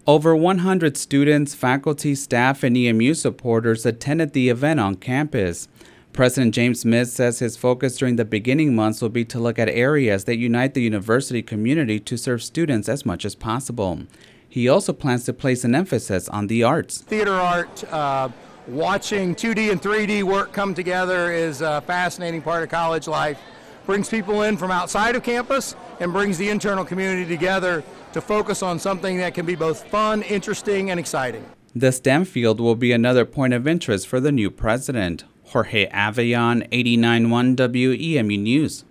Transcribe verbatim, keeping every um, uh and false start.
Over one hundred students, faculty, staff, and E M U supporters attended the event on campus. President James Smith says his focus during the beginning months will be to look at areas that unite the university community to serve students as much as possible. He also plans to place an emphasis on the arts. Theater art, uh, watching two D and three D work come together is a fascinating part of college life. Brings people in from outside of campus and brings the internal community together to focus on something that can be both fun, interesting, and exciting. The STEM field will be another point of interest for the new president. Jorge Avellon, eighty-nine point one W E M U News.